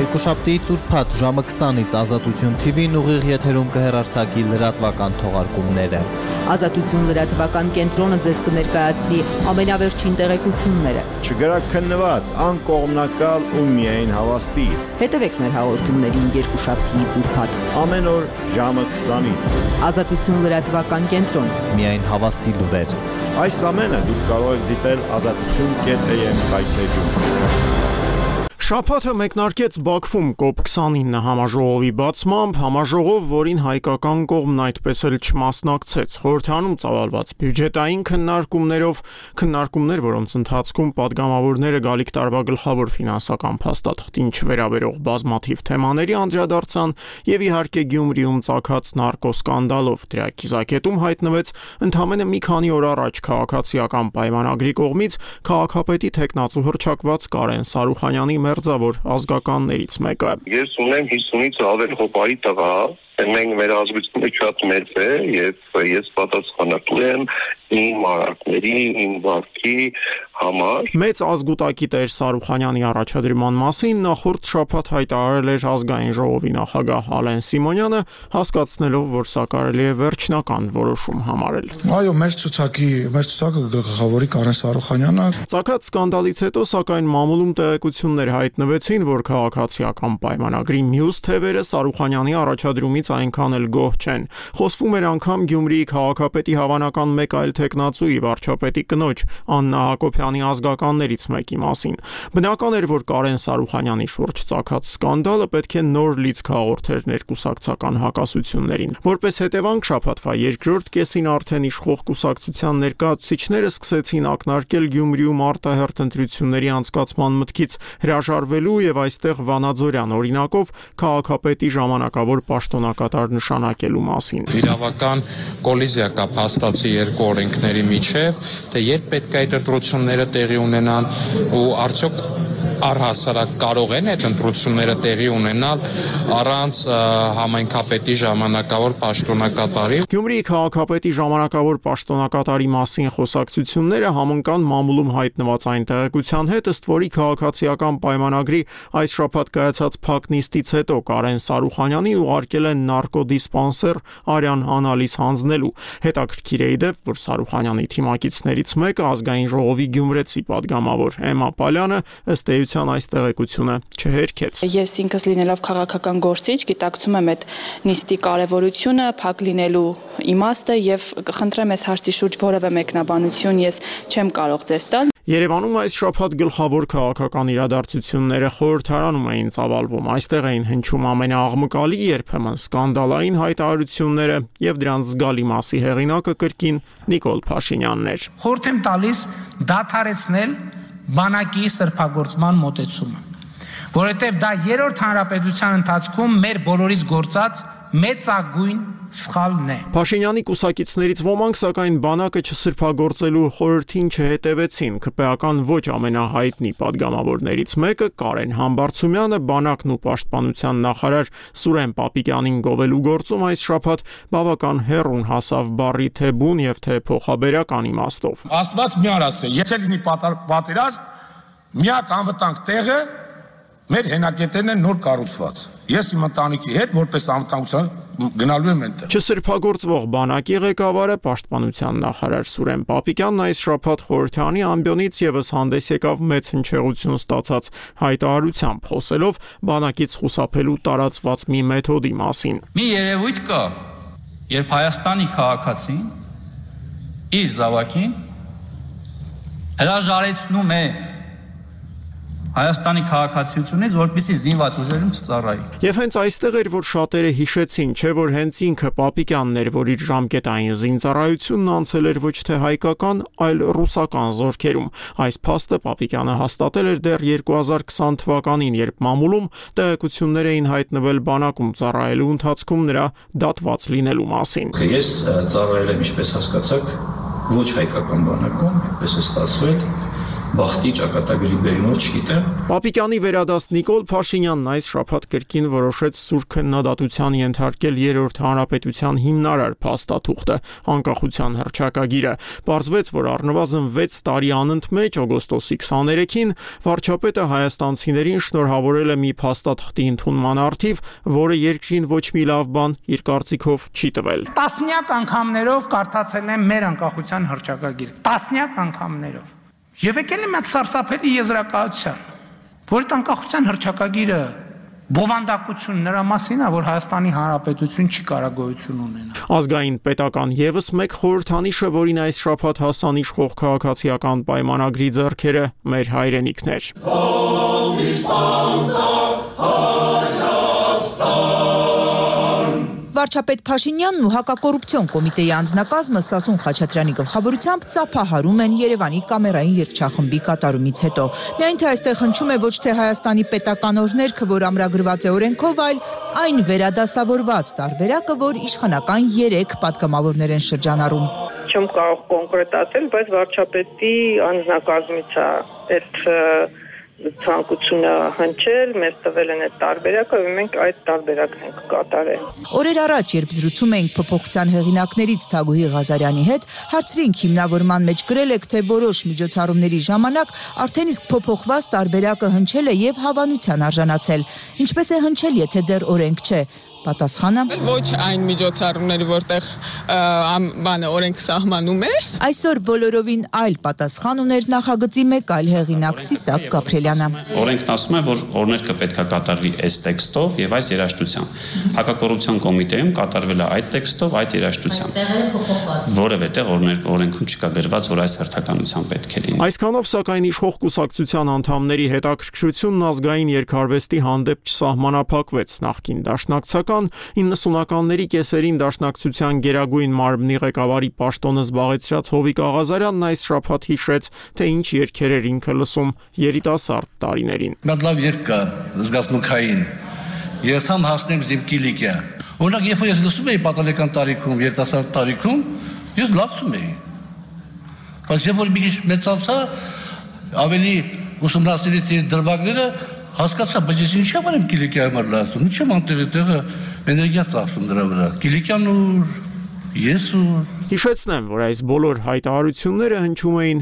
Երկուշաբթի ծուրփաթ ժամը 20-ից Ազատություն TV-ն ուղիղ եթերում կհեռարձակի լրատվական թողարկումները։ Ազատություն լրատվական կենտրոնը ձեզ կներկայացնի ամենավերջին տեղեկությունները։ Չգրաքննված, անկողմնակալ ու միայն հավաստի։ Հետևեք մեր հաղորդումներին երկուշաբթի ծուրփաթ։ Ամեն օր ժամը 20-ից։ Ազատություն լրատվական կենտրոն։ Միայն հավաստի լուրեր։ Այս ամենը դուք կարող եք դիտել azatutun.am կայքեջում։ Շաբաթը մեկնարկեց Բաքվում COP29 համաժողովի բացմամբ, համաժողով, որին հայկական կողմն այդպես էլ չմասնակցեց։ Խորհրդանում ծավալված բյուջետային քննարկումներ, որոնց ընթացքում падգամավորները գալիք տարվա գլխավոր ֆինանսական փաստաթղթին չվերաբերող բազմաթիվ թեմաների անդրադարձան եւ իհարկե Գյումրիում ծագած նարկոսկանդալով դրա կիզակետում հայտնվեց ընդամենը մի քանի օր առաջ քաղաքացիական պայմանագրի կողմից քաղաքապետի թեկնածու հռչակված Կարեն Սարուխանյանի մերձավոր ազգականներից մեկը։ Ես ունեմ 50-ից ավել հոպայի տղա, մենք մեր ազգությունը շատ մեծ է եւ ես պատասխանատու եմ իմ արարքների, իմ վարքի համար։ Մեծ ազգուտակի Տեր Սարուխանյանի առաջադրման մասին նախորդ շաբաթ հայտարարել էր ազգային ժողովի նախագահ Ալեն Սիմոնյանը, հասկացնելով, որ սա կարելի է վերջնական որոշում համարել։ Այո, մեր ցուցակը գլխավորի Կարեն Սարուխանյանը։ Ծագած սկանդալից հետո, սակայն մամուլում տեղեկություններ հայտնվեցին, որ քաղաքացիական պայմանագրի մյուս թևերը Սարուխանյանի առաջադրումից այնքան էլ գոհ չեն։ Խոսվում էր անգամ Գյումրիի քաղաքապետի հավանական մեկ այլ թեկնածուի վարչապետի կնոջ Աննա Հակոբյանի ազգականներից մեկի մասին։ Բնական էր, որ Կարեն Սարուխանյանի շուրջ ծագած սկանդալը պետք է նոր լիցք հաղորդեր ներկուսակցական հակասություններին։ Որպես հետևանք շաբաթվա երկրորդ կեսին արդեն իշխող կուսակցության ներկայացուցիչները սկսեցին ակնարկել Գյումրիում արտահերթ ընտրությունների անցկացման մտքից հրաժարվելու եւ այստեղ Վանաձորյան օրինակով քաղաքապետի ժամանակավոր պաշտոնակատար նշանակելու մասին։ Իրավական կոլիզիա կա փաստացի երկու օրենքների միջև, թե երբ պետք է այդ ընտրությունները տեղի ունենան ու արդյոք առհասարակ կարող են այդ ընտրությունները տեղի ունենալ առանց համայնքապետի ժամանակավոր պաշտոնակատարի։ Գյումրիի քաղաքապետի ժամանակավոր պաշտոնակատարի մասին խոսակցությունները համընկան մամուլում հայտնված այն տեղեկության հետ, ըստ որի քաղաքացիական պայմանագրի այս շաբաթ կայացած փակ նիստից հետո Կարեն Սարուխանյանին ուղարկել են նարկոդիսպանսեր արյան անալիզ հանձնելու։ Հետաքրքիր է իդեպ, որ Սարուխանյանի թիմակիցներից մեկը ազգային ժողովի գյումրեցի падգամավոր Էմա Պալյանը ըստ էության այս տեղեկությունը չհերքեց։ Ես ինքս լինելով քաղաքական գործիչ գիտակցում եմ այդ նիստի կարևորությունը, փակ լինելու իմաստը եւ կխնդրեմ այս հարցի շուրջ որևէ մեկնաբանություն ես չեմ կարող ձեզ տալ։ Երևանում այս շաբաթ գլխավոր քաղաքական իրադարձությունները խորհրդարանում էին ծավալվում։ Այստեղ էին հնչում ամենաաղմկալի, երբեմն սկանդալային հայտարարությունները եւ դրանց զգալի մասի հեղինակը կրկին Նիկոլ Փաշինյանն էր։ Խորհուրդ եմ տալիս դադարեցնել բանակի սրբագործման մոտեցումը, որովհետև դա երրորդ հանրապետության ընթացքում մեր բոլորիս գործած մեծագույն սխալն է։ Փաշինյանի կուսակիցներից ոմանք սակայն բանակը չսրբագործելու խորհրդին չհետևեցին։ ԿՊ-ական ոչ ամենահայտնի падգամավորներից մեկը Կարեն Համբարձումյանը բանակն ու պաշտպանության նախարար Սուրեն Պապիկյանին գովելու գործում այս շաբաթ բավական հեռուն հասավ բառի թե բուն եւ թե փոխաբերական իմաստով։ Աստված մի արասե, եթե լինի պատերազմ, միակ անվտանգ տեղը մեր հենակետերն են նոր կառուցված։ Ես իմ ընտանիքի հետ որպես անվտանգության գնալու եմ այնտեղ։ Չսրբագործվող բանակի ղեկավարը պաշտպանության նախարար Սուրեն Պապիկյանն այս շաբաթ խորհրդանի ամբիոնից եւս հանդես եկավ մեծ հնչեղություն ստացած հայտարարությամբ, խոսելով բանակից խուսափելու տարածված մի մեթոդի մասին։ Մի երևույթ կա, երբ Հայաստանի քաղաքացին իր զավակին հրաժարեցնում է Հայաստանի քաղաքացիությունից, որպեսզի զինված ուժերում չծառայի։ Եվ հենց այստեղ էր, որ շատերը հիշեցին, չէ՞ որ հենց ինքը Պապիկյանն էր, որ իր ժամկետային զինծառայությունն անցել էր ոչ թե հայկական, այլ ռուսական զորքերում։ Այս փաստը Պապիկյանը հաստատել էր դեռ 2020 թվականին, երբ մամուլում տեղեկություններ էին հայտնվել բանակում ծառայելու ընթացքում նրա դատված լինելու մասին։ Ես ծառայել եմ, ինչպես հասկացաք, ոչ հայկական բանակում, ինչպես է ստացվել, բախտի ճակատագրի բերումով չգիտեմ։ Պապիկյանի վերադաս Նիկոլ Փաշինյանն այս շաբաթ կրկին որոշեց սուր քննադատության ենթարկել երրորդ հանրապետության հիմնարար փաստաթուղթը, անկախության հռչակագիրը։ Պարզվեց, որ առնվազն 6 տարի անընդմեջ օգոստոսի 23-ին վարչապետը հայաստանցիներին շնորհավորել է մի փաստաթղթի ընդունման առթիվ, որը երկրին ոչ մի լավ բան իր կարծիքով չի տվել։ Տասնյակ անգամներով կարդացել եմ մեր անկախության հռչակագիրը, տասնյակ անգամներով։ Եվ եկել եմ այդ սարսափելի եզրակացության, որ անկախության հռչակագիրը բովանդակություն նրա մասին է, որ Հայաստանի Հանրապետություն չի կարող գոյություն ունենալ։ Ազգային պետական եւս մեկ խորհրդանիշը, որին այս շաբաթ հասան իշխող քաղաքացիական պայմանագրի ձեռքերը, մեր հայրենիքներ։ Վարչապետ Փաշինյանն ու հակակոռուպցիոն կոմիտեի անձնակազմը Սասուն Խաչատրյանի գլխավորությամբ ծափահարում են Երևանի կամերային երգչախմբի կատարումից հետո։ Միայն թե այստեղ հնչում է ոչ թե Հայաստանի պետական օրհներգը, որ ամրագրված է օրենքով, այլ այն վերադասավորված տարբերակը, որ իշխանական 3 պատգամավորներ են շրջանառում։ Չեմ կարող կոնկրետ ասել, բայց վարչապետի անձնակազմից է այդ ցանկությունը հնչել, մեզ տվել են այդ տարբերակը, ու մենք այդ տարբերակն ենք կատարել։ Օրեր առաջ, երբ զրուցում էինք փոփոխության հեղինակներից Թագուհի Ղազարյանի հետ, հարցրինք հիմնավորման մեջ գրել եք, թե որոշ միջոցառումների ժամանակ արդեն իսկ փոփոխված տարբերակը հնչել է եւ հավանության արժանացել։ Ինչպես է հնչել, եթե դեռ օրենք չէ։ Պատասխանը ոչ այն միջոցառումները, որտեղ օրենք սահմանում է։ Այսօր բոլորովին այլ պատասխան ուներ նախագծի մեկ այլ հեղինակ Սիսակ Գաբրելյանը։ Օրենքն ասում է, որ օրենքը պետք է կատարվի այս տեքստով եւ այս երաժշտությամբ։ Հակակոռուպցիոն կոմիտեում կատարվել է այդ տեքստով, այդ երաժշտությամբ։ Որևէ տեղ օրենքում չկա գրված, որ այս հերթականությամբ պետք է լինի։ Այսքանով սակայն իշխող կուսակցության անդամների հետաքրքրությունն ազգային երգարվեստի հանդեպ չսահմանափակվեց նախկին դաշնակցական 90-ականների կեսերին դաշնակցության գերագույն մարմնի ղեկավարի պաշտոնը զբաղեցրած Հովիկ Աղազարյանն այս շաբաթ հիշեց, թե ինչ երգեր էր ինքը լսում երիտասարդ տարիներին։ Մի լավ երգ կա, զգացմունքային։ Երթամ հասնեմ իմ կիլիկյա։ Օրինակ, երբ ես լսում էի պատանեկան տարիքում, երիտասարդ տարիքում, ես լացում էի։ Բայց երբ որ մի քիչ մեծացա, ավելի ուսումնասիրեցի դրվագները, հասկացա, բայց ես ինչի՞ եմ կիլիկյա համար լացում, ինչի՞ եմ անտեղի տեղը էներգիա ծախսում դրա վրա։ Կիլիկյան ուր, ես ուր։ Հիշեցնեմ, որ այս բոլոր հայտարարությունները հնչում էին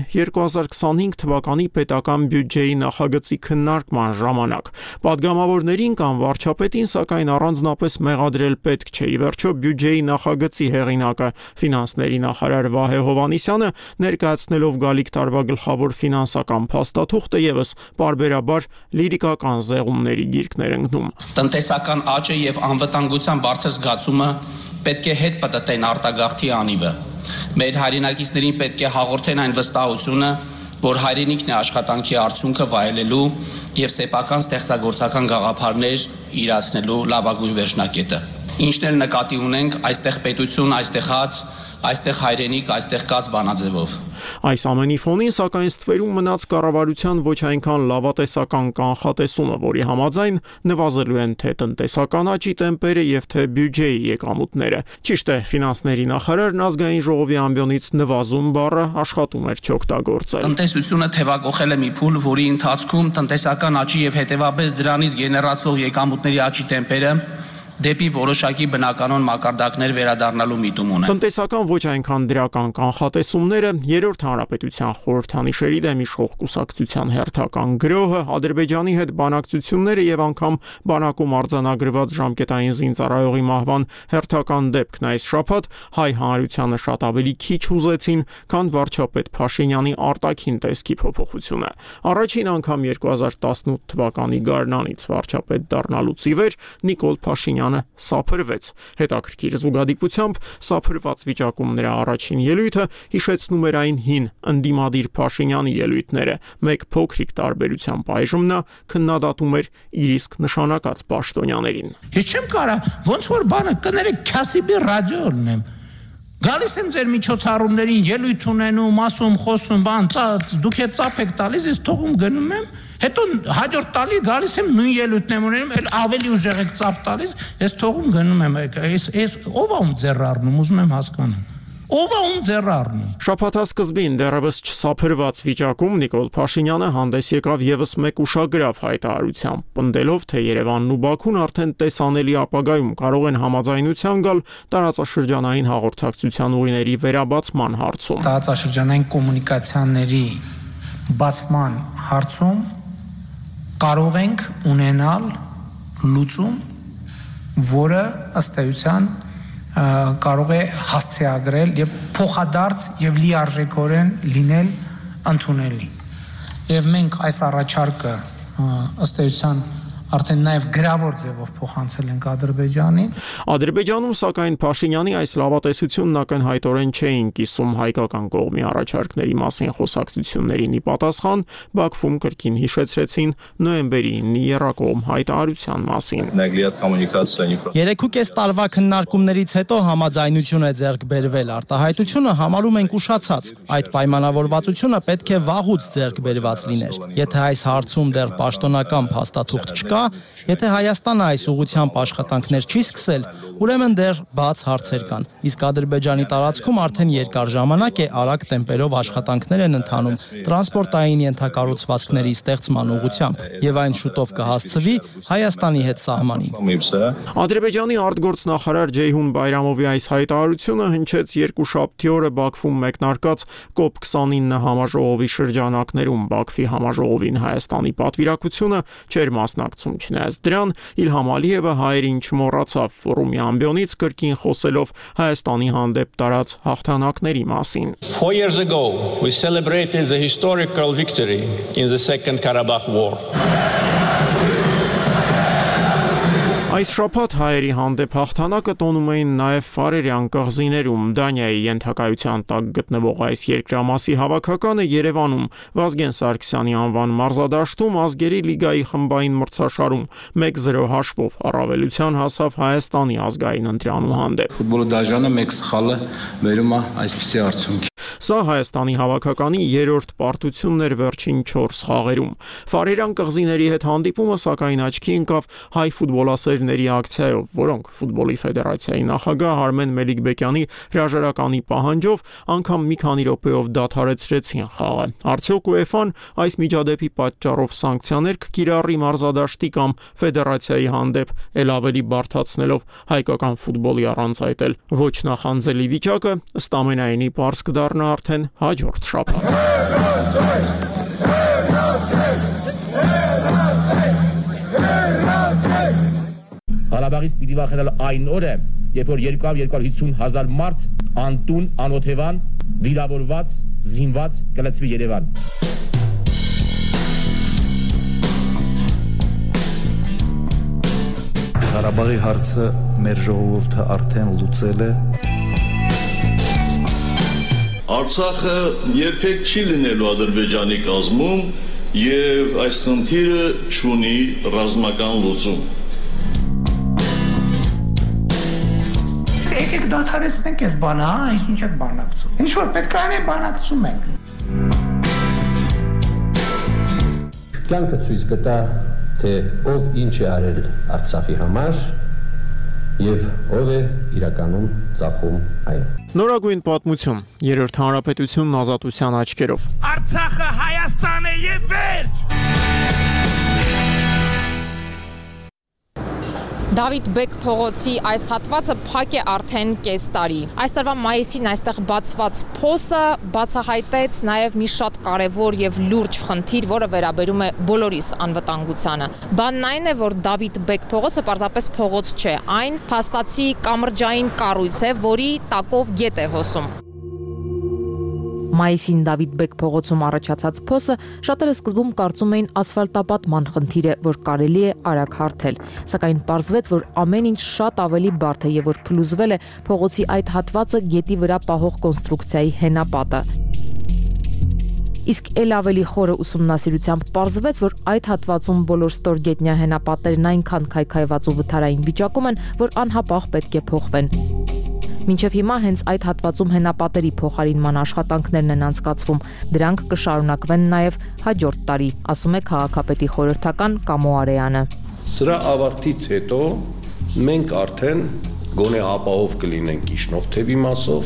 2025 թվականի պետական բյուջեի նախագծի քննարկման ժամանակ։ Պատգամավորներին կամ վարչապետին սակայն առանձնապես մեղադրել պետք չէ։ Ի վերջո բյուջեի նախագծի հեղինակը ֆինանսների նախարար Վահե Հովհաննիսյանը ներկայացնելով գալիք տարվա գլխավոր ֆինանսական փաստաթուղթը եւս պարբերաբար լիրիկական զեղումների գիրկներ ընկնում։ Տնտեսական աճը եւ անվտանգության բարձր զգացումը պետք է հետ պատտեն արտագաղթի անիվը։ Մեր հայրենակիցներին պետք է հաղորդեն այն վստահությունը, որ հայրենիքն է աշխատանքի արդյունքը վայելելու եւ սեփական ստեղծագործական գաղափարներ իրացնելու լավագույն վերջնակետը։ Ինչն էլ նկատի ունենք, այստեղ պետություն, այստեղ հաց, այստեղ հայրենիք, այստեղ կաց բանաձևով։ Այս ամենի ֆոնին սակայն ստվերում մնաց կառավարության ոչ այնքան լավատեսական կանխատեսումը, որի համաձայն նվազելու են թե տնտեսական աճի տեմպերը եւ թե բյուջեի եկամուտները։ Ճիշտ է, ֆինանսների նախարարն ազգային ժողովի ամբիոնից նվազում բառը աշխատում էր չօգտագործել։ Տնտեսությունը թևակողել է մի փուլ, որի ընթացքում տնտեսական աճի եւ հետեւաբար դրանից գեներացվող եկամուտների աճի տեմպերը դեպի որոշակի բնականon մակարդակներ վերադառնալու միտում ունեն։ Տնտեսական ոչ այնքան դրական կանխատեսումները երրորդ հանրապետության խորհրդանիշերի դեմ իշխող կուսակցության հերթական գրոհը, Ադրբեջանի հետ բանակցությունները եւ անգամ բանակում արձանագրված ժամկետային զինծառայողի մահվան հերթական դեպքն այս շաբաթ հայ հանրությանը շատ ավելի քիչ հուզեցին, քան վարչապետ Փաշինյանի արտաքին տեսքի փոփոխությունը։ Առաջին անգամ 2018 թվականի գարնանից վարչապետ դառնալուց ի վեր Նիկոլ Փաշինյանը սափրվեց։ Հետաքրքիր զուգադիպությամբ սափրված վիճակում նրա առաջին ելույթը հիշեցնում էր այն հին ընդդիմադիր Փաշինյանի ելույթները։ Մեկ փոքրիկ տարբերությամբ այժմ նա քննադատում էր իր իսկ նշանակած պաշտոնյաներին։ Ես չեմ կարող, ոնց որ բանը կներեք Քասիբի ռադիո ունեմ։ Գալիս եմ ձեր միջոցառումներին, ելույթ ունենում, ասում, խոսում, բան, դուք հետ ծափ եք տալիս, ես թողում գնում եմ։ Հետո հաջորդ տալի գալիս եմ նույն ելույթն եմ ունենում, էլ ավելի ուժեղ եք ծափ տալիս, ես թողում գնում եմ, ես ով ում ձեռ առնում, ուզում եմ հասկանալ։ Ով է ում ձեռը առնում։ Շաբաթասկզբին դեռևս չսափրված վիճակում Նիկոլ Փաշինյանը հանդես եկավ եւս մեկ ուշագրավ հայտարարությամբ, պնդելով, թե Երևանն ու Բաքուն արդեն տեսանելի ապագայում կարող են համաձայնության գալ տարածաշրջանային հաղորդակցության ուղիների վերաբացման հարցում։ Տարածաշրջանային կոմունիկացիաների բացման հարցում կարող ենք ունենալ լուծում, որը ըստ էության կարող է հասցեագրել եւ փոխադարձ եւ լիարժեքորեն լինել ընդունելի։ Եվ մենք այս առաջարկը ըստ էության արդեն նաև գրավոր ձևով փոխանցել ենք Ադրբեջանին։ Ադրբեջանում սակայն Փաշինյանի այս լավատեսությունն ակնհայտորեն չէին կիսում հայկական կողմի առաջարկների մասին խոսակցություններին ի պատասխան, Բաքվում կրկին հիշեցրեցին նոյեմբերի 9-ի եռակողմ հայտարարության մասին։ 3.5 տարվա քննարկումներից հետո համաձայնություն է ձեռք բերվել, արտահայտությունը համարում ենք ուշացած։ Այդ պայմանավորվածությունը պետք է վաղուց ձեռք բերված լիներ։ Եթե այս հարցում դեռ պաշտոնական փաստաթուղթ չկա, եթե Հայաստանը այս ուղղությամբ աշխատանքներ չի սկսել, ուրեմն դեռ բաց հարցեր կան։ Իսկ Ադրբեջանի տարածքում արդեն երկար ժամանակ է արագ տեմպերով աշխատանքներ են ընթանում տրանսպորտային ենթակառուցվածքների ստեղծման ուղղությամբ, եւ այն շուտով կհասցվի Հայաստանի հետ սահմանին։ Ադրբեջանի արտգործնախարար Ջեյհուն Բայրամովի այս հայտարարությունը հնչեց երկուշաբթի օրը Բաքվում մեկնարկած COP29 համաժողովի շրջանակներում։ Բաքվի համաժողովին Հայաստանի պատվիրակությունը չէր մասնակցում, չնայած դրան Իլհամ Ալիևը հայերին չմոռացավ ֆորումի ամբիոնից կրկին խոսելով Հայաստանի հանդեպ տարած հաղթանակների մասին։ 4 years ago we celebrated the historical victory in the Second Karabakh War. Այս շաբաթ հայերի հանդեպ հաղթանակը տոնում էին նաև Ֆարերյան կղզիներում։ Դանիայի ենթակայության տակ գտնվող այս երկրամասի հավաքականը Երևանում Վազգեն Սարգսյանի անվան մարզադաշտում ազգերի լիգայի խմբային մրցաշարում 1-0 հաշվով առավելության հասավ Հայաստանի ազգային ընտրանու հանդեպ։ Ֆուտբոլը դաժանը մեկ սխալը վերում է այսպիսի արդյունքի։ Սա Հայաստանի հավաքականի երրորդ պարտությունն էր վերջին 4 խաղերում։ Ֆարերյան կղզիների հետ հանդիպումը սակայն աչքի ընկավ հայ ֆուտբոլասերների ակցիայով, որոնք ֆուտբոլի ֆեդերացիայի նախագահ Արմեն Մելիքբեկյանի հրաժարականի պահանջով անգամ մի քանի րոպեով դադարեցրեցին խաղը։ Արդյոք UEFA-ն այս միջադեպի պատճառով սանկցիաներ կկիրառի մարզադաշտի կամ ֆեդերացիայի հանդեպ, ել ավելի բարդացնելով հայկական ֆուտբոլի առանց այդ էլ ոչ նախանձելի վիճակը, ըստ ամենայնի պարզ կդառնա արդեն հաջորդ շաբաթ։ Ղարաբաղից պիտի վախենալ այն օրը, երբ որ 250,000 մարդ անտուն, անօթևան, վիրավորված, զինված կլցվի Երևան։ Ղարաբաղի հարցը մեր ժողովուրդը արդեն լուծել է։ Արցախը երբեք չի լինելու Ադրբեջանի կազմում եւ այս խնդիրը չունի ռազմական լուծում։ Եկեք դադարեցնենք այս բանը, ինչ եք բանակցում։ Ինչ որ պետք է անենք, բանակցում ենք։ Կյանքը ցույց կտա, թե ով ինչ է արել Արցախի համար եւ ով է իրականում ծախում այն։ Նորագույն պատմություն, Երրորդ հանրապետությունն ազատության աչքերով։ Արցախը Հայաստան է եւ վերջ։ Դավիթ Բեկ փողոցի այս հատվածը փակ է արդեն կես տարի։ Այս տարվա մայիսին այստեղ բացված փոսը բացահայտեց նաև մի շատ կարևոր եւ լուրջ խնդիր, որը վերաբերում է բոլորիս անվտանգությանը։ Բանն այն է, որ Դավիթ Բեկ փողոցը պարզապես փողոց չէ, այն փաստացի կամրջային կառույց է, որի տակով գետ է հոսում։ Մայիսին Դավիթ Բեկ փողոցում առաջացած փոսը շատերը սկզբում կարծում էին ասֆալտապատման խնդիր է, որ կարելի է արագ հարթել, սակայն պարզվեց, որ ամեն ինչ շատ ավելի բարդ է եւ որ փլուզվել է փողոցի այդ հատվածը գետի վրա պահող կոնստրուկցիայի հենապատը։ Իսկ ել ավելի խորը ուսումնասիրությամբ պարզվեց, որ այդ հատվածում բոլոր ստորգետնյա հենապատերն այնքան քայքայված ու վթարային վիճակում են, որ անհապաղ պետք է փոխվեն։ Մինչև հիմա հենց այդ հատվածում հենապատերի փոխարինման աշխատանքներն են անցկացվում, դրանք կշարունակվեն նաև հաջորդ տարի, ասում է քաղաքապետի խորհրդական Կամո Արեյանը։ Սրա ավարտից հետո մենք արդեն գոնե ապահով կլինենք իջնող թևի մասով,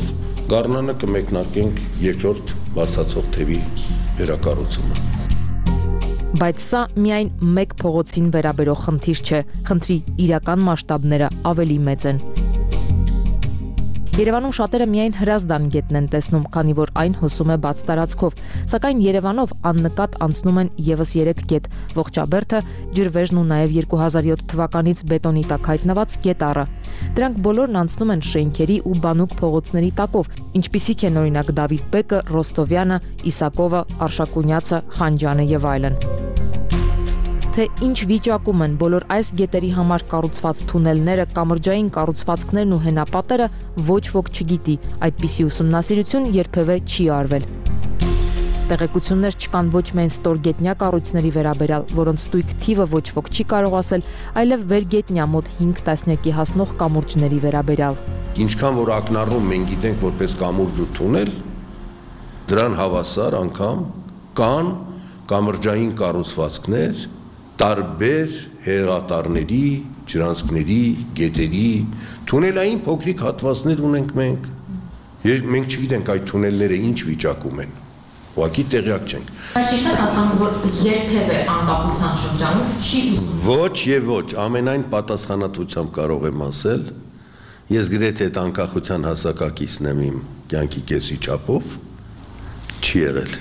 Գառնանը կմեկնարկենք երկրորդ բարձրացող թևի վերակառուցումը։ Բայց սա միայն մեկ փողոցին վերաբերող խնդիր չէ, խնդրի իրական մասշտաբները ավելի մեծ են։ Երևանում շատերը միայն Հրազդան գետն են տեսնում, քանի որ այն հոսում է բաց տարածքով, սակայն Երևանով աննկատ անցնում են եւս 3 գետ՝ Ողջաբերդը, Ջրվեժն ու նաեւ 2007 թվականից բետոնի տակ հայտնված Գետառը։ Դրանք բոլորն անցնում են շենքերի ու բանուկ փողոցների տակով, ինչպիսիք են օրինակ Դավիթ Բեկը, Ռոստովյանը, Իսակովը, Արշակունյացը, Խանջյանը եւ այլն։ Թե ինչ վիճակում են բոլոր այս գետերի համար կառուցված թունելները, կամրջային կառուցվածքներն ու հենապատերը, ոչ ոք չգիտի, այդպիսի ուսումնասիրություն երբևէ չի արվել։ Տեղեկություններ չկան ոչ միայն ստորգետնյա կառույցների վերաբերյալ, որոնց ստույգ թիվը ոչ ոք չի կարող ասել, այլև վերգետնյա մոտ 5 տասնյակի հասնող կամուրջների վերաբերյալ։ Ինչքան որ ակնառում մենք գիտենք որպես կամուրջ ու թունել, դրան հավասար անգամ կան կամրջային կառուցվածքներ տարբեր հեղատարների, ջրանցքների, գետերի, թունելային փոքրիկ հատվածներ ունենք մենք։ Մենք չգիտենք այդ թունելները ինչ վիճակում են։ Ուղղակի տեղյակ չենք։ Բայց ճիշտ է հասկանում, որ երբևէ անկախության շրջանում չի ուսում։ Ոչ եւ ոչ, ամենայն պատասխանատվությամբ կարող եմ ասել, ես գրեթե այդ անկախության հասակակիցն եմ իմ կյանքի կեսի չափով, չի եղել։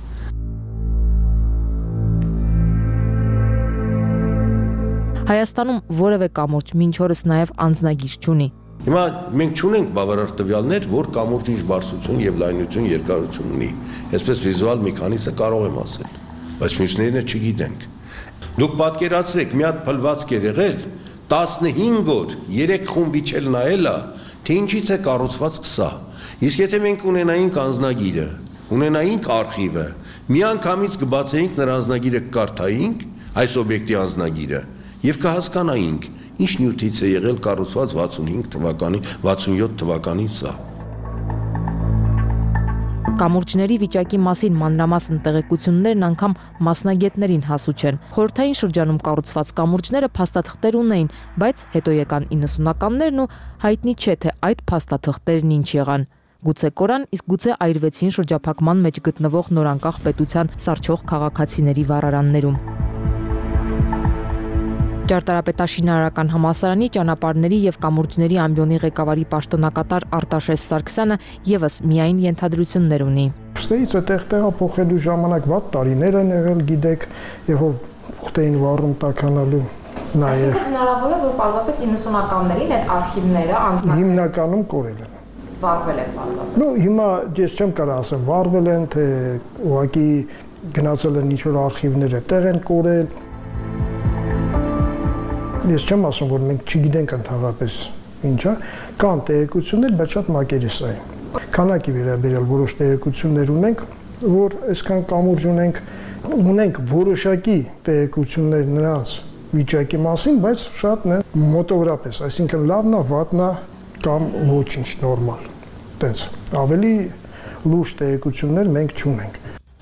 Հայաստանում որևէ կամուրջ մինչ օրս նաև անձնագիր չունի։ Հիմա մենք չունենք բավարար տվյալներ, որ կամուրջը ինչ բարձրություն եւ լայնություն, երկարություն ունի։ Այսպես վիզուալ մի քանիսը կարող եմ ասել, բայց մյուսներինը չգիտենք։ Դուք պատկերացրեք, մի հատ փլվածք էր եղել 15 օր 3 խումբի չել նայելա, թե ինչից է կառուցված սա։ Իսկ եթե մենք ունենայինք անձնագիրը, ունենայինք արխիվը, միանգամից կբացեինք նրա անձնագիրը կկարդայինք, այս օբյեկտի անձնագիրը, եւ կհասկանայինք ինչ նյութից է եղել կառուցված 65 թվականի, 67 թվականին սա։ Կամուրջների վիճակի մասին մանրամասն տեղեկություններն անգամ մասնագետներին հասու չեն։ Խորհրդային շրջանում կառուցված կամուրջները փաստաթղթեր ունեին, բայց հետո եկան 90-ականներն ու հայտնի չէ թե այդ փաստաթղթերն ինչ եղան։ Գուցե կորան, իսկ գուցե այրվեցին շրջափակման մեջ գտնվող նորանկախ պետության սառչող քաղաքացիների վառարաններում։ Ճարտարապետաշինարարական համալսարանի ճանապարհների եւ կամուրջների ամբիոնի ղեկավարի պաշտոնակատար Արտաշես Սարգսյանը եւս միայն ենթադրություններ ունի։ Ստեից այդտեղ տեղափոխելու ժամանակ վատ տարիներ են եղել, գիտեք, եւ ուխտեին վառում տականալու նաեւ։ Այսինքն հնարավոր է, որ պարզապես 90-ականներին այդ արխիվները անձնական հիմնականում կորել են։ Վառվել են պարզապես։ Ну, հիմա ես չեմ կարող ասել վառվել են, թե ուղղակի գնացել են ինչ-որ արխիվներ տեղ են կորել։ Ես չեմ ասում, որ մենք չգիտենք ընդհանրապես ինչա, կան տեղեկություններ, բայց շատ մակերեսային։ Քանակի վերաբերյալ որոշ տեղեկություններ ունենք, որ այսքան կամուրջ ունենք որոշակի տեղեկություններ նրանց վիճակի մասին, բայց շատն են մոտավորապես, այսինքն լավն է, վատն է կամ ոչինչ նորմալ։ Տենց ավելի լուրջ տեղեկություններ մենք չունենք։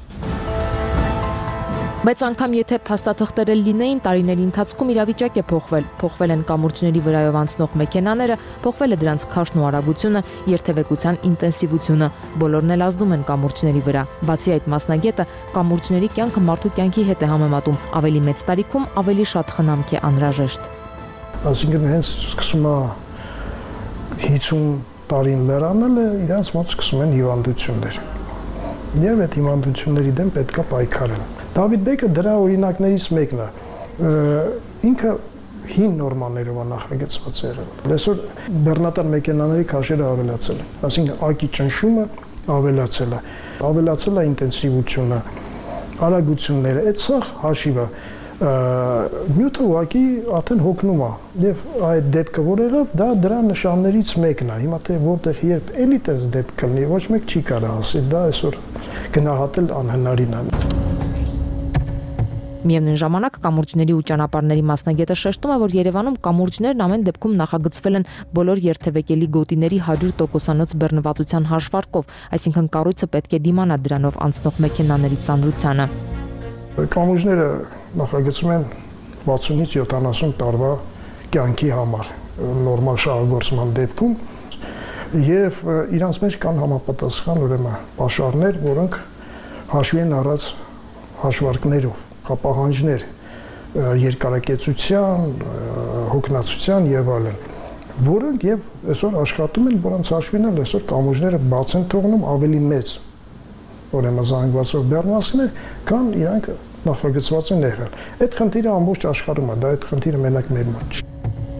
Բայց անգամ եթե փաստաթղթերը լինեին, տարիների ընթացքում իրավիճակ է փոխվել են կամուրջների վրայով անցնող մեքենաները, փոխվել է դրանց քաշն ու արագությունը, երթևեկության ինտենսիվությունը, բոլորն էլ ազդում են կամուրջների վրա։ Բացի այդ, մասնագետը կամուրջների կյանքը մարդու կյանքի հետ է համեմատում, ավելի մեծ տարիքում ավելի շատ խնամք է անհրաժեշտ։ Այսինքն հենց սկսում է 50 տարին լրանալը, իրենց մոտ սկսում են հիվանդություններ։ Եվ այդ հիվանդությունների դեմ պետք է պայքարել։ Դավիթ Բեկը դրա օրինակներից մեկն է։ Ինքը հին նորմաներով է նախագծված եղել։ Այսօր բեռնատար մեքենաների քաշերը ավելացել են, այսինքն ակի ճնշումը ավելացել է ինտենսիվությունը, արագությունները, այդ սա հաշիվը նյութը ուղղակի արդեն հոգնում է եւ այդ դեպքը որ եղավ դա դրա նշաններից մեկն է հիմա թե որտեղ երբ էլի տես դեպք կլինի ոչ մեկ չի կարող ասել դա այսօր գնահատել անհնարին է։ Միևնույն ժամանակ կամուրջների ու ճանապարհների մասնագետը շեշտում է, որ Երևանում կամուրջներն ամեն դեպքում նախագծվել են բոլոր երթևեկելի գոտիների 100%-անոց բեռնվածության հաշվարկով, այսինքն կառույցը պետք է դիմանա դրանով անցնող մեքենաների ծանրությանը։ Կամուրջները նախագծում են 60-ից 70 տարվա կյանքի համար նորմալ շահագործման դեպքում Եվ իրանց մեջ կան համապատասխան ուրեմն պաշարներ, որոնք հաշվի են առած հաշվարկներով, կապահանջներ, երկարակեցության, հոգնածության եւ այլն, որոնք եւ այսօր աշխատում են, որոնց հաշվին էլ այսօր կամուրջները բաց են թողնում ավելի մեծ ուրեմն զանգվածով բեռնվածքներ, քան իրանք նախագծված են եղել։ Այդ խնդիրը ամբողջ աշխարհում է, դա այդ խնդիրը մենակ մեր մոտ չի։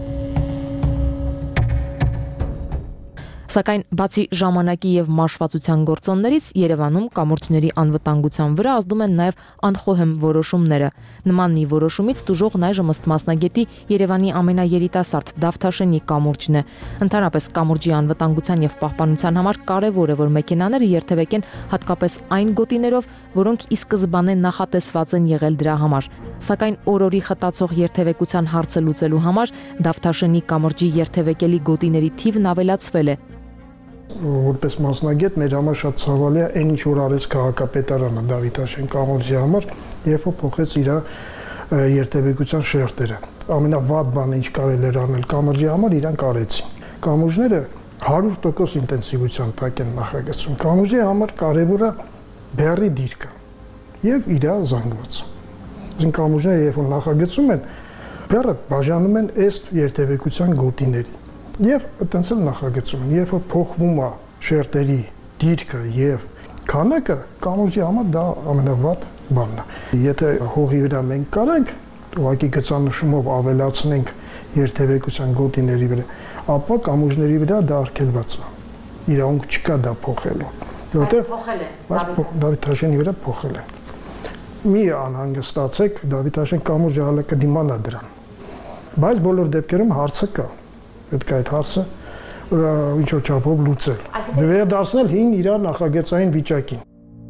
Սակայն բացի ժամանակի եւ մաշվածության գործոններից Երևանում կամուրջների անվտանգության վրա ազդում են նաեւ անխոհեմ որոշումները։ Նման մի որոշումից դժոխքն այժմ ըստ մասնագետի Երևանի ամենաերիտասարդ Դավթաշենի կամուրջն է։ Ընդհանրապես կամուրջի անվտանգության եւ պահպանության համար կարեւոր է, որ մեքենաները երթևեկեն հատկապես այն գոտիներով, որոնք ի սկզբանե նախատեսված են եղել դրա համար։ Սակայն օրորի խտացող երթևեկության հարցը լուծելու համար Դավթաշենի կամուրջի երթևեկելի գոտիների թիվն ավելացվել է։ Որպես մասնագետ մեր համար շատ ցավալի է այն ինչ որ արեց քաղաքապետարանը Դավթաշեն կամուրջի համար, երբ որ փոխեց իր երթևեկության շերտերը։ Ամենավատ բանը ինչ կարելի էր անել կամուրջի համար, իրանք արեցին։ Կամուրջները 100% ինտենսիվության տակ են նախագծում։ Կամուրջի համար կարևորը բեռի դիրքը եւ իր զանգվածը։ Այսինքն կամուրջները երբ որ նախագծում են, բեռը բաժանում են ըստ երթևեկության գոտիների։ Եվ այդտենց էլ նախագծում են, երբ որ փոխվում է շերտերի դիրքը եւ քանակը, կամուրջի համար դա ամենավատ բանն է։ Եթե հողի վրա մենք կարանք ուղղակի գծանշումով ավելացնենք երթևեկության գոտիների վրա, ապա կամուրջների վրա դա արգելված է։ Իրավունք չկա դա փոխելու։ Որտեղ փոխել է Դավթաշենի վրա փոխել են։ Մի անհանգստացեք, Դավթաշեն կամուրջը հələ կդիմանա դրան։ Բայց բոլոր դեպքերում հարցը կա։ Պետք է այդ հարցը ինչ որ չափով լուծել։ Վերադարձնել հին իր նախագծային վիճակին։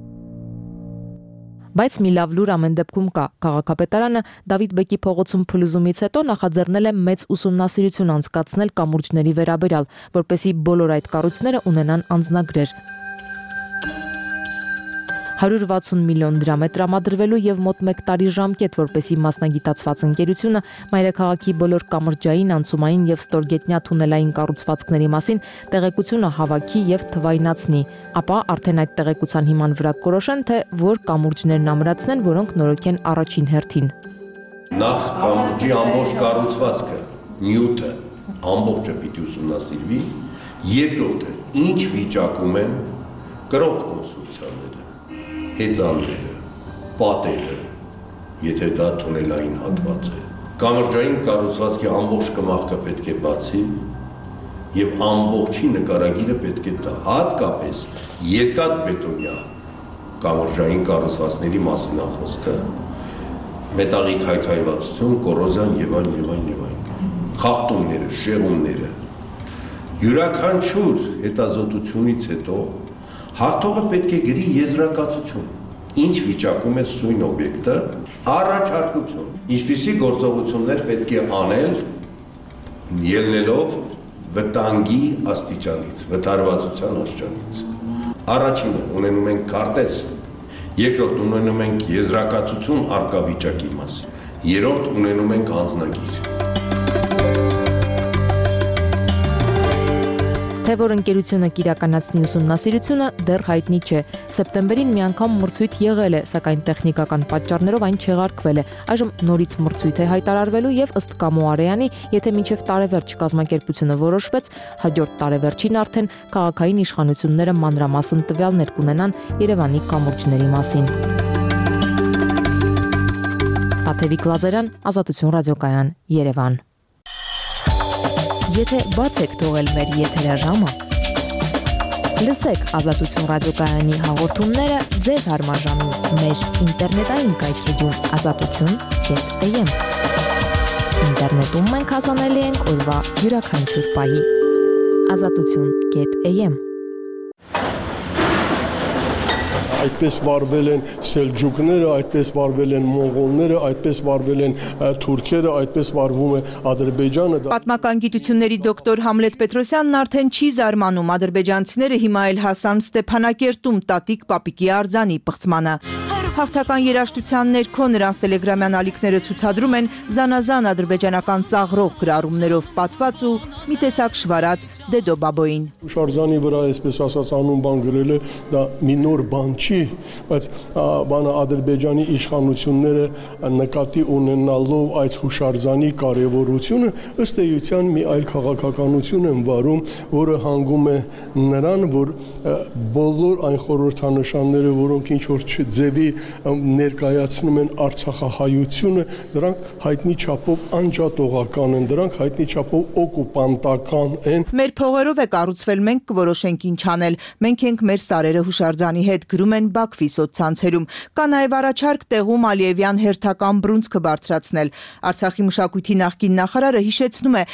Բայց մի լավ լուր ամեն դեպքում կա։ Քաղաքապետարանը Դավիթ Բեկի փողոցում փլուզումից հետո նախաձեռնել է մեծ ուսումնասիրություն անցկացնել կամուրջների վերաբերյալ, որպեսզի բոլոր այդ կառույցները ունենան անձնագրեր։ 160 միլիոն դրամ է տրամադրվելու եւ մոտ 1 տարի ժամկետ, որպեսզի մասնագիտացված ընկերությունը մայրաքաղաքի բոլոր կամրջային, անցումային եւ ստորգետնյա թունելային կառուցվածքների մասին տեղեկությունը հավաքի եւ թվայնացնի, ապա արդեն այդ տեղեկության հիման վրա կորոշեն, թե որ կամուրջներն ամրացնեն, որոնք նորոգ են առաջին հերթին։ Նախ կամուրջի ամբողջ կառուցվածքը, նյութը ամբողջը պիտի ուսումնասիրվի, երկրորդը ինչ վիճակում են կրող կոնստրուկցիաները, հեծանները, պատերը, եթե դա թունելային հատված է։ Կամրջային կառուցվածքի ամբողջ կմախքը պետք է բացի եւ ամբողջի նկարագիրը պետք է տա, հատկապես երկաթբետոնյա կամրջային կառուցվածքների մասին խոսքը, մետաղի քայքայվածություն, կոռոզիան եւ այլն։ Խախտումները, շեղումները։ Յուրաքանչյուր հետազոտությունից հետո հաղթողը պետք է գրի եզրակացություն, ինչ վիճակում է սույն օբյեկտը, առաջարկություն, ինչպիսի գործողություններ պետք է անել, ելնելով վտանգի աստիճանից, վտարվածության աստիճանից։ Առաջինը ունենում ենք քարտեզ, երկրորդ ունենում ենք եզրակացություն առկա վիճակի մասին, երրորդ ունենում ենք անձնագիր։ Թե որ ընկերությունը կիրականացնի ուսումնասիրությունը դեռ հայտնի չէ։ Սեպտեմբերին մի անգամ մրցույթ եղել է, սակայն տեխնիկական պատճառներով այն չեղարկվել է։ Այժմ նորից մրցույթ է հայտարարվելու եւ ըստ Կամո Արեյանի, եթե մինչեւ տարեվերջ կազմակերպությունը որոշվեց, հաջորդ տարեվերջին արդեն քաղաքային իշխանությունները մանրամասն տվյալներ կունենան Երևանի կամուրջների մասին։ Տաթևիկ Լազարյան, Ազատություն ռադիոկայան, Երևան։ Եթե բաց եք թողել մեր եթերաժամը, լսեք Ազատություն ռադիոկայանի հաղորդումները ձեզ հարմար ժամին մեր ինտերնետային կայքեջում azatutun.am։ Ինտերնետում մենք հասանելի ենք օրվա յուրաքանչյուր պահի։ azatutun.am։ Այդպես վարվել են սելջուկները, այդպես վարվել են մոնղոլները, այդպես վարվել են թուրքերը, այդպես վարվում է Ադրբեջանը։ Պատմական գիտությունների դոկտոր Համլետ Պետրոսյանն արդեն չի զարմանում ադրբեջանցիները հիմա էլ հասան Ստեփանակերտում Տատիկ Պապիկի արձանի պղծմանը։ Հաղթական երաժշտության ներքո նրանց տելեգրամյան ալիքները ցուցադրում են զանազան ադրբեջանական ծաղրող գրառումներով պատված ու մի տեսակ շվարած Դեդո Բաբոին։ Հուշարձանի վրա, այսպես ասած, անուն բան գրելը դա մի նոր բան չի, բայց բանը Ադրբեջանի իշխանությունները նկատի ունենալով այդ հուշարձանի կարևորությունը ըստ էության մի այլ քաղաքականություն են վարում, որը հանգում է նրան, որ բոլոր այն խորհրդանշանները, որոնք ինչ որ ձևի ներկայացնում են արցախահայությունը, դրանք հայտնի չափով անջատողական են, դրանք հայտնի չափով օկուպանտական են։ Մեր փողերով է կառուցվել, մենք կորոշենք ինչ անել, մենք ենք մեր սարերը հուշարձանի հետ, գրում են Բաքվի սոցցանցերում։ Կա նաև առաջարկ տեղում Ալիևյան հերթական բռունցքը բարձրացնել։ Արցախի մշակույթի նախկին նախարարը հիշեցնում է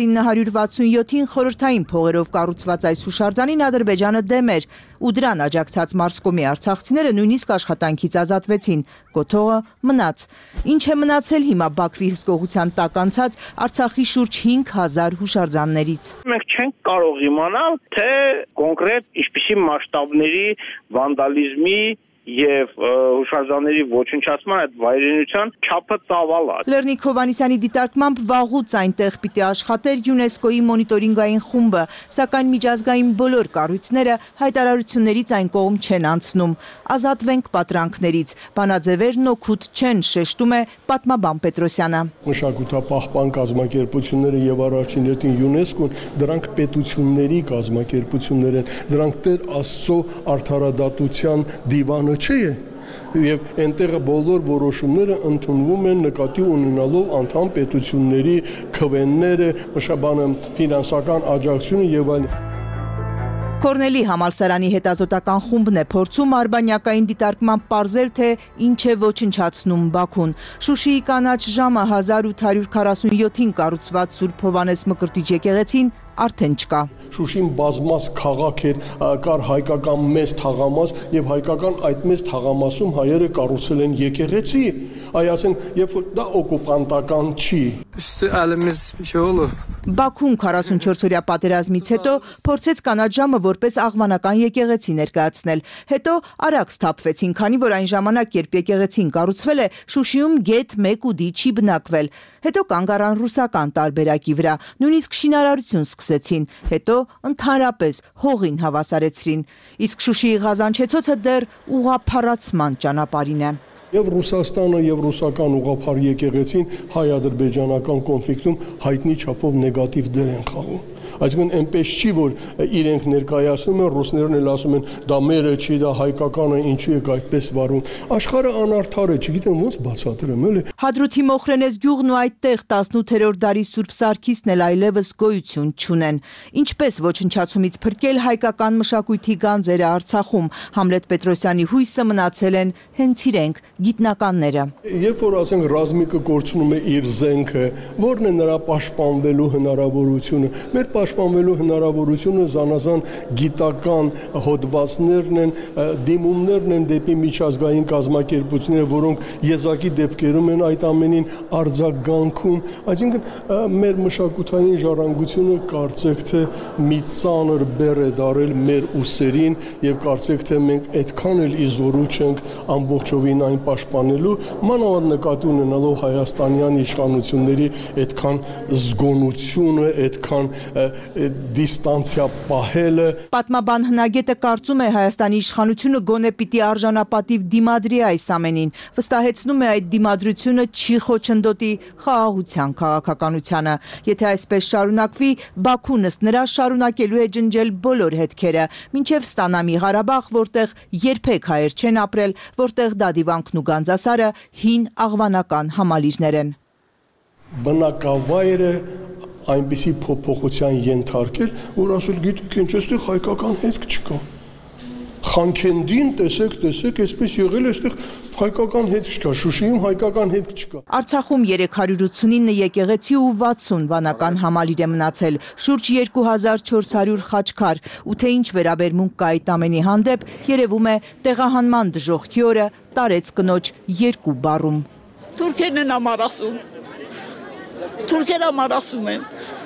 1967-ին խորհրդային փողերով կառուցված այս հուշարձանին Ադրբեջանը դեմ էր ու դրան աջակցած Մարսկոմի արցախցիները նույնիսկ աշխատանքից ազատվեցին, կոթողը մնաց։ Ինչ է մնացել հիմա Բաքվի հսկողության տակ անցած Արցախի շուրջ 5000 հուշարձաններից։ Մենք չենք կարող իմանալ, թե կոնկրետ ինչպիսի մասշտաբների վանդալիզմի եւ հուշարձանների ոչնչացման այդ վայրենության չափը ծավալ է։ Լեռնիկ Հովհաննիսյանի դիտարկմամբ վաղուց այնտեղ պիտի աշխատեր ՅՈՒՆԵՍԿՕ-ի մոնիտորինգային խումբը, սակայն միջազգային բոլոր կառույցները հայտարարություններից այն կողմ չեն անցնում։ Ազատվենք պատրանքներից, բանաձևերն օգուտ չեն, շեշտում է պատմաբան Պետրոսյանը։ Մշակութապահպան կազմակերպությունները եւ առաջին հերթին ՅՈՒՆԵՍԿՕ-ն դրանք պետությունների կազմակերպություններ են, դրանք Տեր Աստծո արդարադատության դիվանը չէ, եւ այնտեղ բոլոր որոշումները ընդունվում են նկատի ունենալով անդամ պետությունների քվենները, մշաբանը ֆինանսական աջակցությունը եւ այլն։ Կորնելի համալսարանի հետազոտական խումբն է փորձում արբանյակային դիտարկմամբ պարզել, թե ինչ է ոչնչացնում Բաքուն։ Շուշիի կանաչ ժամը 1847-ին կառուցված Սուրբ Հովհաննես Մկրտիչ եկեղեցին արդեն չկա։ Շուշին բազմաց քաղաք էր, կար հայկական մեծ թաղամաս եւ հայկական այդ մեծ թաղամասում հայերը կառուցել են եկեղեցի, այ ասենք, երբ որ դա օկուպանտական չի։ Բաքուն 44-օրյա պատերազմից հետո փորձեց կանաչ ժամը որպես աղվանական եկեղեցի ներկայացնել։ Հետո արագ սթափվեցին, քանի որ այն ժամանակ, երբ եկեղեցին կառուցվել է, Շուշիում գեթ 1 ու դի չի բնակվել։ Հետո կանգ առան ռուսական տարբերակի վրա, նույնիսկ շինարարություն սկսեցին, հետո ընդհանրապես հողին հավասարեցրին։ Իսկ Շուշիի Ղազանչեցոցը դեռ ուղղափառացման ճանապարհին է։ Եվ Ռուսաստանը եւ ռուսական ուղղափառ եկեղեցին հայ-ադրբեջանական կոնֆլիկտում հայտնի չափով նեգատիվ դեր են խաղում։ Այսինքն այնպես չի, որ իրենք ներկայացնում են, ռուսներն էլ ասում են, դա մերը չի, դա հայկականը, ինչու եք այդպես վարում։ Աշխարհը անարդար է, չգիտեմ ոնց բացատրեմ, էլի։ Հադրութի Մոխրենես գյուղն ու այդտեղ 18-րդ դարի Սուրբ Սարգիսն էլ այլևս գոյություն չունեն։ Ինչպես ոչնչացումից փրկել հայկական մշակույթի գանձերը Արցախում, Համլետ Պետրոսյանի հույսը մնացել են հենց իրենք գիտնականները։ Երբ որ ասենք ռազմիկը կորցնում է իր զենքը, որն է նրա պաշտպանվելու հնարավորությունը։ Մեր պաշտպանվելու հնարավորությունը զանազան գիտական հոդվածներն են, դիմումներն են դեպի միջազգային կազմակերպությունները, որոնք եզակի դեպքերում են այդ ամենին արձագանքում։ Այսինքն մեր մշակութային ժառանգությունը կարծեք թե մի ծանր բեռ է դարել մեր ուսերին եւ կարծեք թե մենք այդքան էլ իզորու չենք ամբողջովին այն պաշտպանելու, մանավանդ նկատի ունենալով հայաստանյան իշխանությունների այդքան զգոնությունը, այդքան դիստանցիա պահելը։ Պատմաբան հնագետը կարծում է Հայաստանի իշխանությունը գոնե պիտի արժանապատիվ դիմադրի այս ամենին, վստահեցնում է այդ դիմադրությունը չի խոչընդոտի խաղաղության քաղաքականությանը։ Եթե այսպես շարունակվի, Բաքուն ըստ նրա շարունակելու է ջնջել բոլոր հետքերը, մինչև ստանա մի Ղարաբաղ, որտեղ երբեք հայեր չեն ապրել, որտեղ Դադիվանքն ու Գանձասարը հին աղվանական համալիրներ են։ Բնակավայրը այնպիսի փոփոխության ենթարկել, որ ասել գիտեք ինչ էստեղ հայկական հետք չկա։ Խանքենդին տեսեք, այսպես եղել է, այստեղ հայկական հետք չկա, Շուշիում հայկական հետք չկա։ Արցախում 389 եկեղեցի ու 60 վանական համալիր է մնացել, շուրջ 2400 խաչքար, ու թե ինչ վերաբերմունք կա այդ ամենի հանդեպ, երևում է տեղահանման դժոխքի օրը տարեց կնոջ 2 բառում։ Թուրքերն են ամար ասում։ Թուրքերը ամար ասում են։